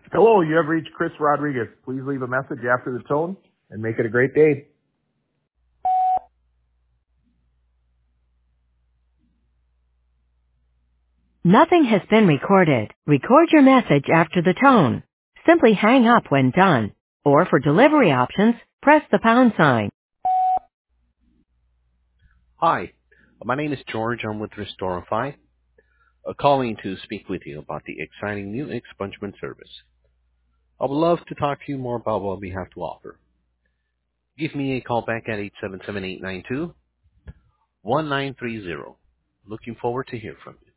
Hello, you have reached Chris Rodriguez. Please leave a message after the tone and make it a great day. Nothing has been recorded. Record your message after the tone. Simply hang up when done. Or for delivery options, press the pound sign. Hi, my name is George. I'm with Restorify, calling to speak with you about the exciting new expungement service. I would love to talk to you more about what we have to offer. Give me a call back at 877-892-1930. Looking forward to hear from you.